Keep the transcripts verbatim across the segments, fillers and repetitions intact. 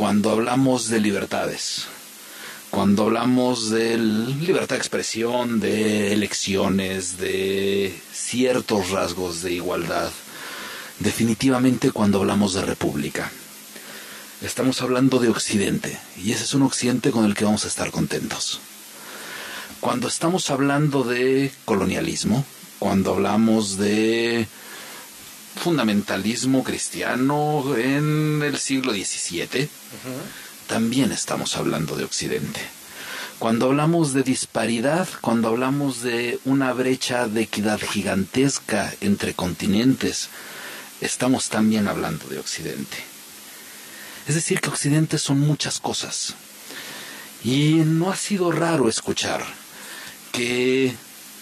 cuando hablamos de libertades, cuando hablamos de libertad de expresión, de elecciones, de ciertos rasgos de igualdad, definitivamente cuando hablamos de república, estamos hablando de Occidente, y ese es un Occidente con el que vamos a estar contentos. Cuando estamos hablando de colonialismo, cuando hablamos de fundamentalismo cristiano en el siglo diecisiete, uh-huh. también estamos hablando de Occidente. Cuando hablamos de disparidad, cuando hablamos de una brecha de equidad gigantesca entre continentes, estamos también hablando de Occidente. Es decir, que Occidente son muchas cosas. Y no ha sido raro escuchar que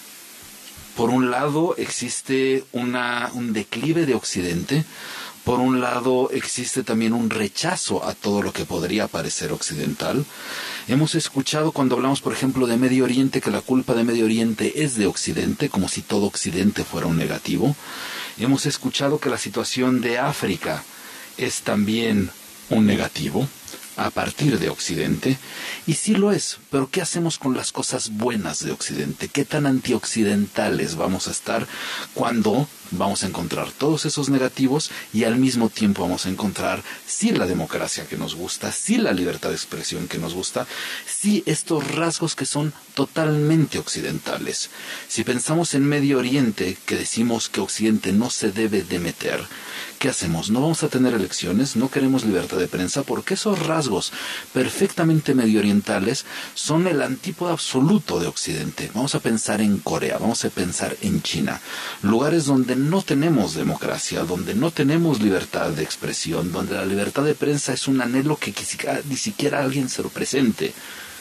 por un lado existe una, un declive de Occidente, por un lado existe también un rechazo a todo lo que podría parecer occidental. Hemos escuchado cuando hablamos, por ejemplo, de Medio Oriente, que la culpa de Medio Oriente es de Occidente, como si todo Occidente fuera un negativo. Hemos escuchado que la situación de África es también un negativo a partir de Occidente, y sí lo es, pero ¿qué hacemos con las cosas buenas de Occidente? ¿Qué tan antioccidentales vamos a estar cuando vamos a encontrar todos esos negativos y al mismo tiempo vamos a encontrar sí la democracia que nos gusta, sí la libertad de expresión que nos gusta, sí estos rasgos que son totalmente occidentales? Si pensamos en Medio Oriente, que decimos que Occidente no se debe de meter, ¿qué hacemos? No vamos a tener elecciones, no queremos libertad de prensa, porque esos rasgos perfectamente medioorientales son el antípodo absoluto de Occidente. Vamos a pensar en Corea, vamos a pensar en China, lugares donde no tenemos democracia, donde no tenemos libertad de expresión, donde la libertad de prensa es un anhelo que ni siquiera alguien se lo presente.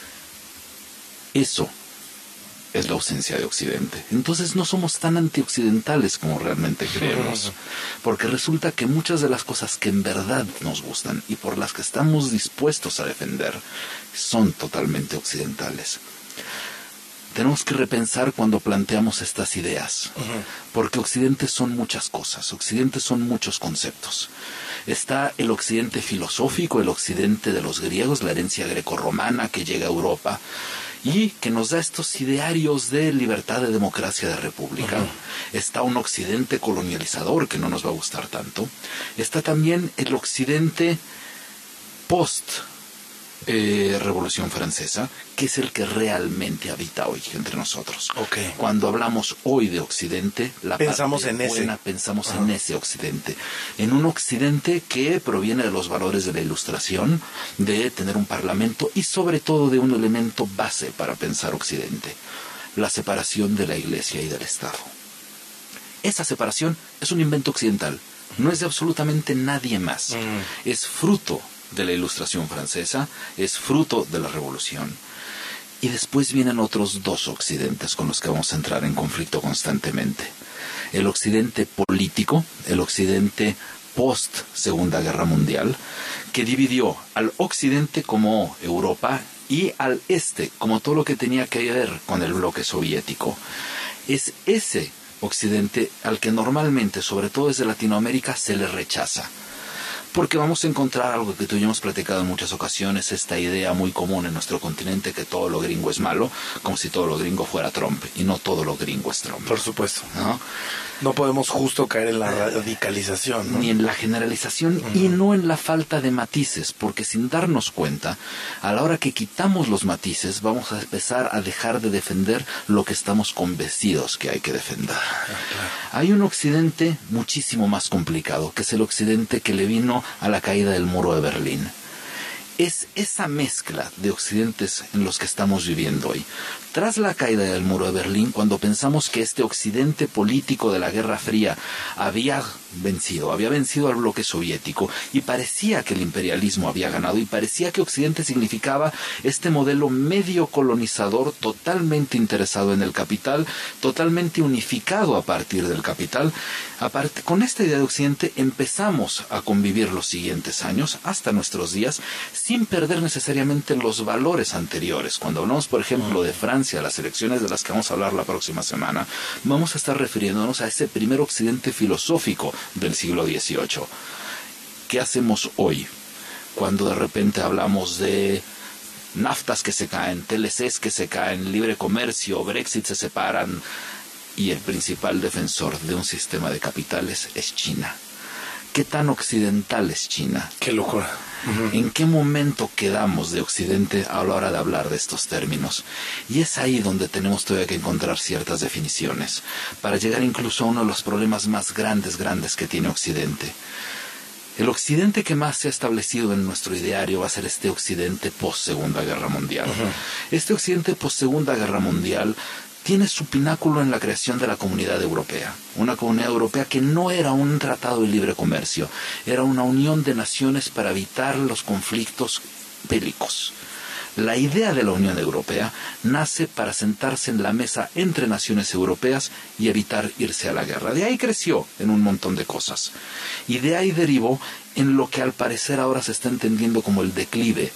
Eso es la ausencia de Occidente. Entonces no somos tan antioccidentales como realmente creemos, porque resulta que muchas de las cosas que en verdad nos gustan y por las que estamos dispuestos a defender son totalmente occidentales. Tenemos que repensar cuando planteamos estas ideas, uh-huh. porque Occidente son muchas cosas, Occidente son muchos conceptos. Está el Occidente filosófico, el Occidente de los griegos, la herencia grecorromana que llega a Europa y que nos da estos idearios de libertad, de democracia, de república. Uh-huh. Está un Occidente colonializador que no nos va a gustar tanto. Está también el Occidente post Eh, Revolución Francesa, que es el que realmente habita hoy entre nosotros. Okay. Cuando hablamos hoy de Occidente, la pensamos parte en buena, ese. pensamos uh-huh. en ese Occidente, en un Occidente que proviene de los valores de la Ilustración, de tener un parlamento y sobre todo de un elemento base para pensar Occidente: la separación de la Iglesia y del Estado. Esa separación es un invento occidental, no es de absolutamente nadie más. Mm. Es fruto de la Ilustración francesa, es fruto de la Revolución. Y después vienen otros dos occidentes con los que vamos a entrar en conflicto constantemente. El occidente político, el occidente post Segunda Guerra Mundial, que dividió al occidente como Europa y al este como todo lo que tenía que ver con el bloque soviético. Es ese occidente al que normalmente, sobre todo desde Latinoamérica, se le rechaza. Porque vamos a encontrar algo que tú y yo hemos platicado en muchas ocasiones, esta idea muy común en nuestro continente que todo lo gringo es malo, como si todo lo gringo fuera Trump, y no todo lo gringo es Trump. Por supuesto. ¿No? No podemos justo caer en la radicalización, ¿no? Ni en la generalización uh-huh. y no en la falta de matices, porque sin darnos cuenta, a la hora que quitamos los matices, vamos a empezar a dejar de defender lo que estamos convencidos que hay que defender. Ah, claro. Hay un occidente muchísimo más complicado, que es el occidente que le vino a la caída del muro de Berlín. Es esa mezcla de occidentes en los que estamos viviendo hoy. Tras la caída del muro de Berlín, cuando pensamos que este occidente político de la Guerra Fría había vencido, había vencido al bloque soviético y parecía que el imperialismo había ganado y parecía que Occidente significaba este modelo medio colonizador totalmente interesado en el capital, totalmente unificado a partir del capital. Aparte, con esta idea de Occidente empezamos a convivir los siguientes años, hasta nuestros días, sin perder necesariamente los valores anteriores. Cuando hablamos, por ejemplo, de Francia, las elecciones de las que vamos a hablar la próxima semana, vamos a estar refiriéndonos a ese primer occidente filosófico del siglo dieciocho. ¿Qué hacemos hoy cuando de repente hablamos de naftas que se caen, T L Cs que se caen, libre comercio, Brexit se separan, y el principal defensor de un sistema de capitales es China. ¿Qué tan occidental es China? Qué locura. Uh-huh. ¿En qué momento quedamos de Occidente a la hora de hablar de estos términos? Y es ahí donde tenemos todavía que encontrar ciertas definiciones, para llegar incluso a uno de los problemas más grandes, grandes que tiene Occidente. El Occidente que más se ha establecido en nuestro ideario va a ser este Occidente post-Segunda Guerra Mundial. Uh-huh. Este Occidente post-Segunda Guerra Mundial tiene su pináculo en la creación de la Comunidad Europea. Una Comunidad Europea que no era un tratado de libre comercio, era una unión de naciones para evitar los conflictos bélicos. La idea de la Unión Europea nace para sentarse en la mesa entre naciones europeas y evitar irse a la guerra. De ahí creció en un montón de cosas. Y de ahí derivó en lo que al parecer ahora se está entendiendo como el declive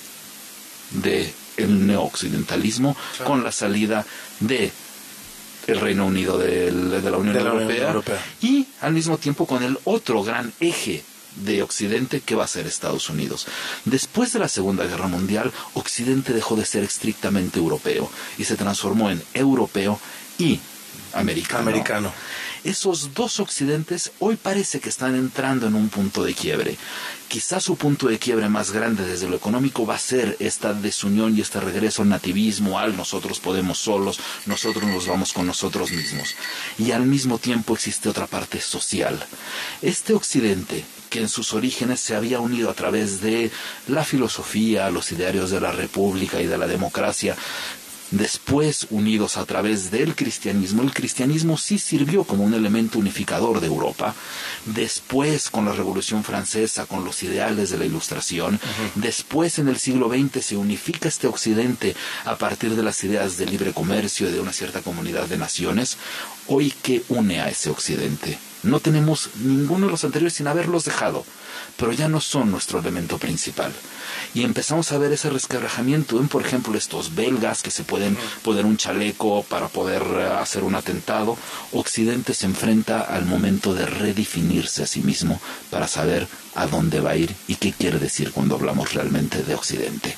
del neooccidentalismo, claro, con la salida de el Reino Unido del, de la Unión, de la Europea, Unión Europea y al mismo tiempo con el otro gran eje de Occidente que va a ser Estados Unidos. Después de la Segunda Guerra Mundial, Occidente dejó de ser estrictamente europeo y se transformó en europeo y americano. americano. Esos dos occidentes hoy parece que están entrando en un punto de quiebre. Quizás su punto de quiebre más grande desde lo económico va a ser esta desunión y este regreso al nativismo, al nosotros podemos solos, nosotros nos vamos con nosotros mismos. Y al mismo tiempo existe otra parte social. Este occidente, que en sus orígenes se había unido a través de la filosofía, los idearios de la república y de la democracia, después unidos a través del cristianismo. El cristianismo sí sirvió como un elemento unificador de Europa. Después, con la Revolución Francesa, con los ideales de la Ilustración. Uh-huh. Después, en el siglo veinte, se unifica este occidente a partir de las ideas de libre comercio y de una cierta comunidad de naciones. Hoy, ¿qué une a ese occidente? No tenemos ninguno de los anteriores sin haberlos dejado, pero ya no son nuestro elemento principal. Y empezamos a ver ese resquebrajamiento en, por ejemplo, estos belgas que se pueden poner un chaleco para poder hacer un atentado. Occidente se enfrenta al momento de redefinirse a sí mismo para saber a dónde va a ir y qué quiere decir cuando hablamos realmente de Occidente.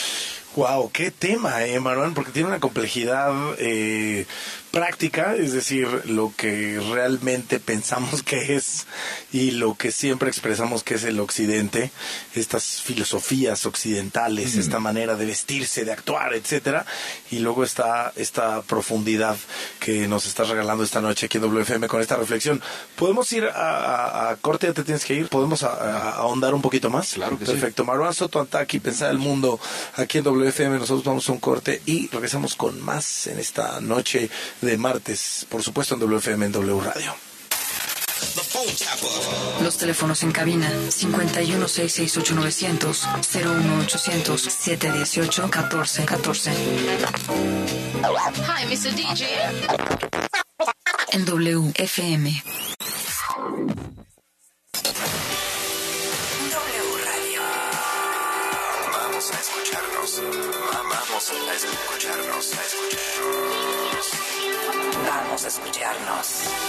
Wow, qué tema, eh, Maruán, porque tiene una complejidad eh, práctica, es decir, lo que realmente pensamos que es y lo que siempre expresamos que es el occidente, estas filosofías occidentales, mm. esta manera de vestirse, de actuar, etcétera, y luego está esta profundidad que nos estás regalando esta noche aquí en W F M con esta reflexión. ¿Podemos ir a, a, a corte? ¿Ya te tienes que ir? ¿Podemos a, a, a ahondar un poquito más? Claro que sí. Perfecto. Maruán Soto Antaki, Pensar el Mundo, aquí en W F M. Nosotros vamos a un corte y regresamos con más en esta noche de martes, por supuesto en W F M, en W Radio. Los teléfonos en cabina cincuenta y uno, seiscientos sesenta y ocho, novecientos, cero uno ochocientos, setecientos dieciocho, catorce catorce. Hi, mister D J. En W F M. Vamos a escucharnos. Vamos a escucharnos. A escucharnos. Vamos a escucharnos.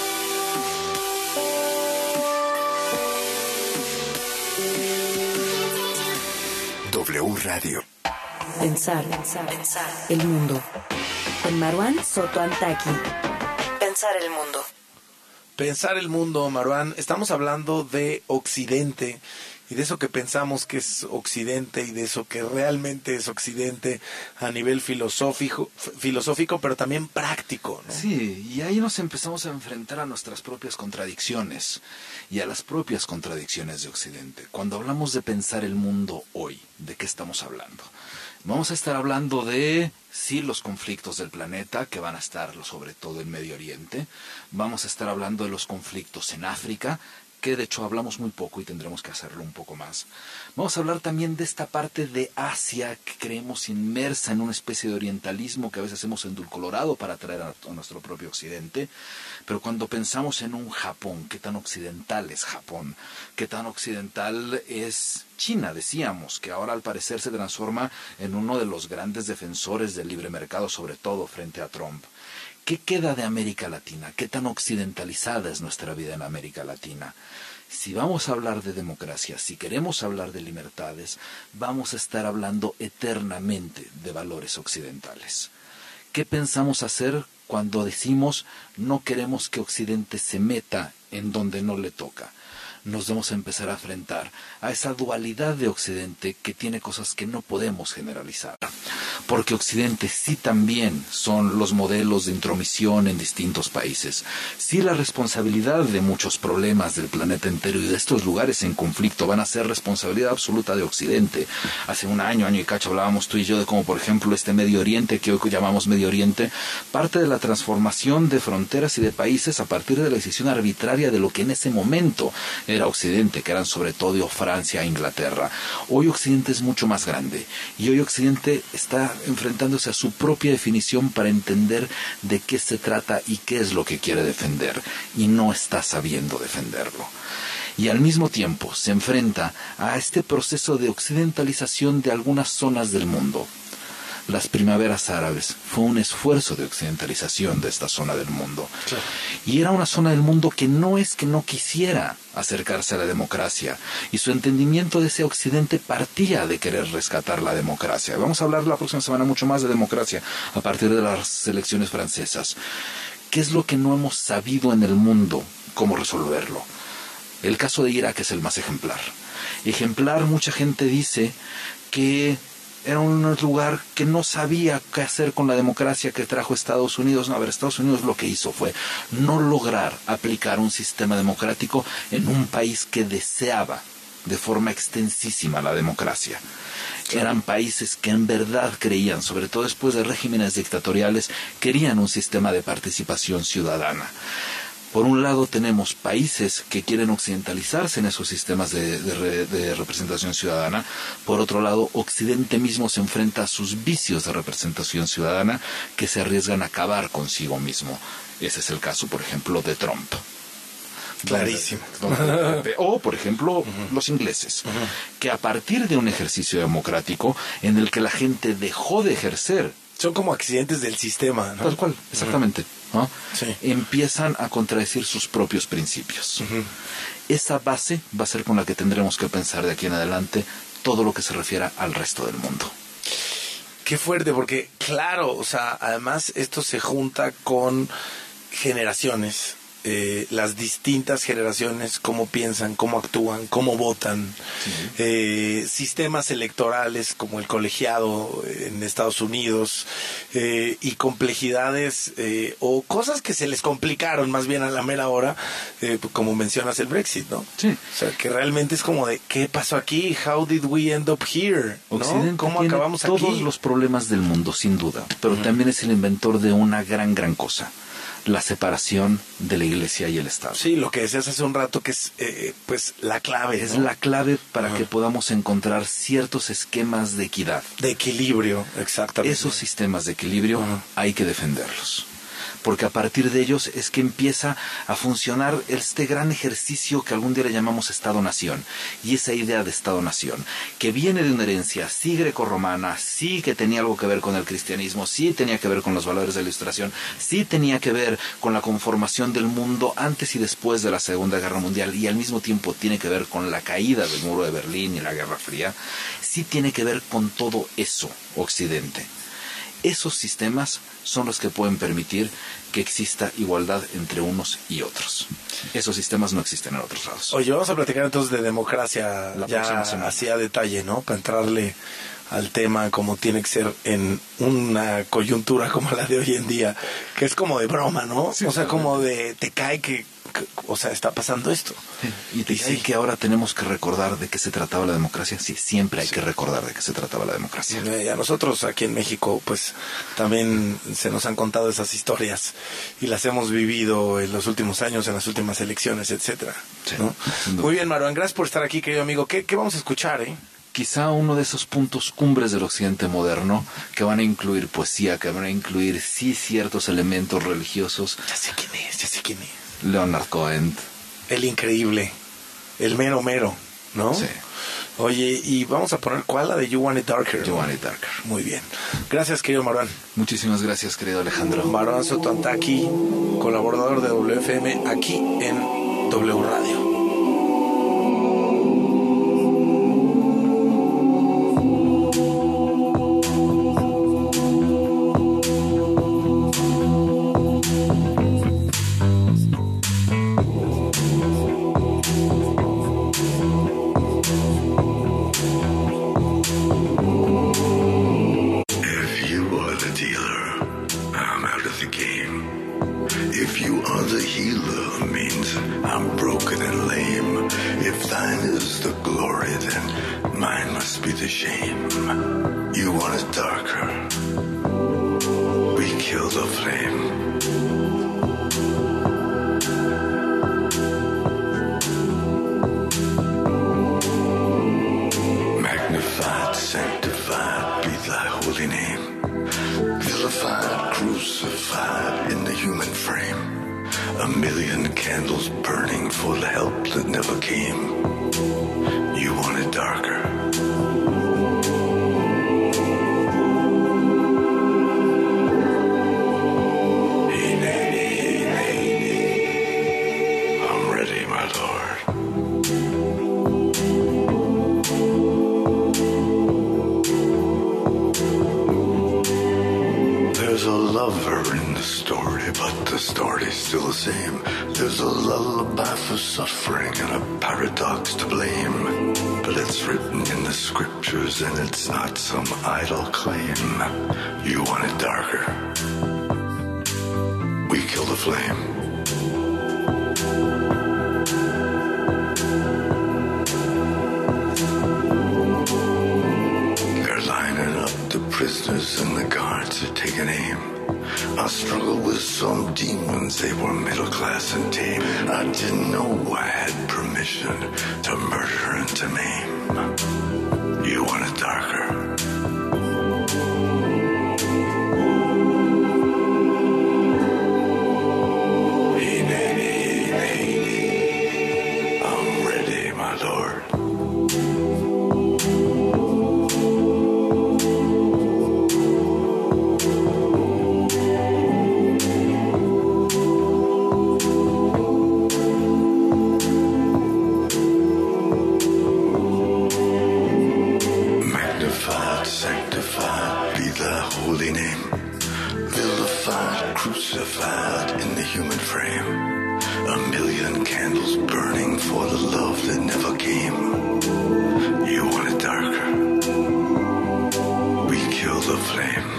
W Radio. Pensar, pensar, pensar el mundo. Con Maruán Soto Antaki. Pensar el mundo. Pensar el mundo, Maruán. Estamos hablando de Occidente y de eso que pensamos que es Occidente y de eso que realmente es Occidente a nivel filosófico, filosófico pero también práctico, ¿no? Sí, y ahí nos empezamos a enfrentar a nuestras propias contradicciones y a las propias contradicciones de Occidente. Cuando hablamos de pensar el mundo hoy, ¿de qué estamos hablando? Vamos a estar hablando de, sí, los conflictos del planeta, que van a estar sobre todo en Medio Oriente. Vamos a estar hablando de los conflictos en África, que de hecho hablamos muy poco y tendremos que hacerlo un poco más. Vamos a hablar también de esta parte de Asia que creemos inmersa en una especie de orientalismo que a veces hemos endulcorado para atraer a, a nuestro propio occidente. Pero cuando pensamos en un Japón, ¿qué tan occidental es Japón? ¿Qué tan occidental es China? Decíamos que ahora al parecer se transforma en uno de los grandes defensores del libre mercado, sobre todo frente a Trump. ¿Qué queda de América Latina? ¿Qué tan occidentalizada es nuestra vida en América Latina? Si vamos a hablar de democracia, si queremos hablar de libertades, vamos a estar hablando eternamente de valores occidentales. ¿Qué pensamos hacer cuando decimos no queremos que Occidente se meta en donde no le toca? Nos vamos a empezar a enfrentar a esa dualidad de Occidente que tiene cosas que no podemos generalizar. Porque Occidente sí también son los modelos de intromisión en distintos países. Sí, la responsabilidad de muchos problemas del planeta entero y de estos lugares en conflicto van a ser responsabilidad absoluta de Occidente. Hace un año, año y cacho hablábamos tú y yo de cómo, por ejemplo, este Medio Oriente, que hoy llamamos Medio Oriente, parte de la transformación de fronteras y de países a partir de la decisión arbitraria de lo que en ese momento era Occidente, que eran sobre todo Francia e Inglaterra. Hoy Occidente es mucho más grande y hoy Occidente está enfrentándose a su propia definición para entender de qué se trata y qué es lo que quiere defender, y no está sabiendo defenderlo. Y al mismo tiempo se enfrenta a este proceso de occidentalización de algunas zonas del mundo. Las primaveras árabes fue un esfuerzo de occidentalización de esta zona del mundo. Claro. Y era una zona del mundo que no es que no quisiera acercarse a la democracia, y su entendimiento de ese occidente partía de querer rescatar la democracia. Vamos a hablar la próxima semana mucho más de democracia a partir de las elecciones francesas. ¿Qué es lo que no hemos sabido en el mundo? ¿Cómo resolverlo? El caso de Irak es el más ejemplar. Ejemplar, mucha gente dice que era un lugar que no sabía qué hacer con la democracia que trajo Estados Unidos. No, a ver, Estados Unidos lo que hizo fue no lograr aplicar un sistema democrático en un país que deseaba de forma extensísima la democracia. Eran países que en verdad creían, sobre todo después de regímenes dictatoriales, querían un sistema de participación ciudadana. Por un lado tenemos países que quieren occidentalizarse en esos sistemas de, de, de representación ciudadana. Por otro lado, Occidente mismo se enfrenta a sus vicios de representación ciudadana que se arriesgan a acabar consigo mismo. Ese es el caso, por ejemplo, de Trump. Clarísimo. O, por ejemplo, uh-huh. los ingleses, uh-huh. que a partir de un ejercicio democrático en el que la gente dejó de ejercer, son como accidentes del sistema, ¿no? Tal cual, exactamente. Uh-huh. ¿no? Sí. Empiezan a contradecir sus propios principios. Uh-huh. Esa base va a ser con la que tendremos que pensar de aquí en adelante todo lo que se refiera al resto del mundo. Qué fuerte, porque claro, o sea, además esto se junta con generaciones. Eh, las distintas generaciones, cómo piensan, cómo actúan, cómo votan, sí. eh, sistemas electorales como el colegiado en Estados Unidos, eh, y complejidades eh, o cosas que se les complicaron más bien a la mera hora, eh, como mencionas el Brexit, ¿no? Sí. O sea, que realmente es como de, ¿qué pasó aquí? How did we end up here? ¿No? Occidente ¿Cómo tiene acabamos todos aquí? los problemas del mundo, sin duda, pero uh-huh. también es el inventor de una gran, gran cosa: la separación de la Iglesia y el Estado. Sí, lo que decías hace un rato, que es eh, pues la clave, es ¿no? la clave para uh-huh. que podamos encontrar ciertos esquemas de equidad, de equilibrio, exactamente. Esos sistemas de equilibrio uh-huh. hay que defenderlos, porque a partir de ellos es que empieza a funcionar este gran ejercicio que algún día le llamamos Estado-Nación, y esa idea de Estado-Nación, que viene de una herencia sí grecorromana, sí que tenía algo que ver con el cristianismo, sí tenía que ver con los valores de la Ilustración, sí tenía que ver con la conformación del mundo antes y después de la Segunda Guerra Mundial, y al mismo tiempo tiene que ver con la caída del muro de Berlín y la Guerra Fría. Sí tiene que ver con todo eso, Occidente. Esos sistemas son los que pueden permitir que exista igualdad entre unos y otros. Esos sistemas no existen en otros lados. Oye, vamos a platicar entonces de democracia la ya así a detalle, ¿no? Para entrarle al tema como tiene que ser en una coyuntura como la de hoy en día, que es como de broma, ¿no? Sí, o sea, como de te cae que, que, o sea, está pasando esto. Sí. Y te dice que ahora tenemos que recordar de qué se trataba la democracia. Sí, siempre hay sí. que recordar de qué se trataba la democracia. Y a nosotros aquí en México, pues, también se nos han contado esas historias y las hemos vivido en los últimos años, en las últimas elecciones, etcétera. Sí, ¿no? Muy bien, Maruán, gracias por estar aquí, querido amigo. ¿Qué, qué vamos a escuchar, eh? Quizá uno de esos puntos cumbres del occidente moderno, que van a incluir poesía, que van a incluir sí ciertos elementos religiosos. Ya sé quién es, ya sé quién es. Leonard Cohen. El increíble, el mero mero, ¿no? Sí. Oye, y vamos a poner ¿cuál? La de You Want It Darker. You Want It Darker. Muy bien. Gracias, querido Maruán. Muchísimas gracias, querido Alejandro. Maruán Sotoantaki, colaborador de W F M aquí en W Radio. shame. You want it darker. We kill the flame. Magnified, sanctified be thy holy name. Vilified, crucified in the human frame. A million candles burning for the help that never came. You want it darker. Hey, nay, hey, nay, nay. I'm ready, my lord. There's a lover in the story, but the story's still the same. There's a lullaby for suffering and a paradox to blame. But it's written in the scriptures and it's not some idle claim. You want it darker. We kill the flame. They're lining up the prisoners and the guards are taking aim. I struggled with some demons, they were middle class and tame. I didn't know I had permission to murder and to maim. You want it darker. Hey, nay, nay, nay, nay. I'm ready, my lord. Sanctified be thy holy name. Vilified, crucified in the human frame. A million candles burning for the love that never came. You want it darker. We kill the flame.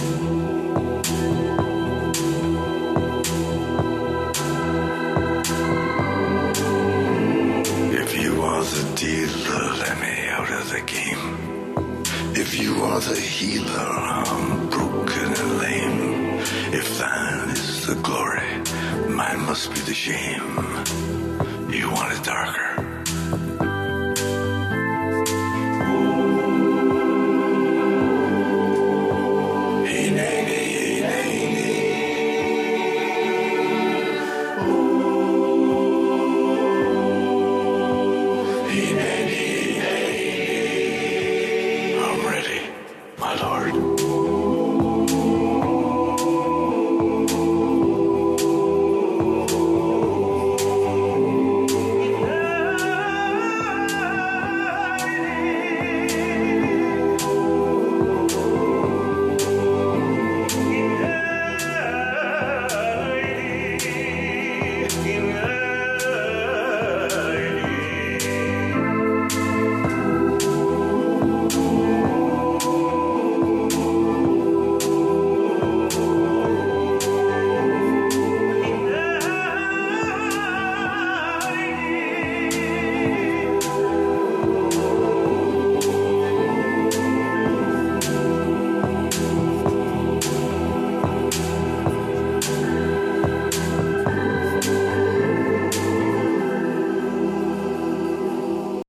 If you are the dealer, let me out of the game. If you are the healer, I'm broken and lame. If thine is the glory, mine must be the shame. You want it darker.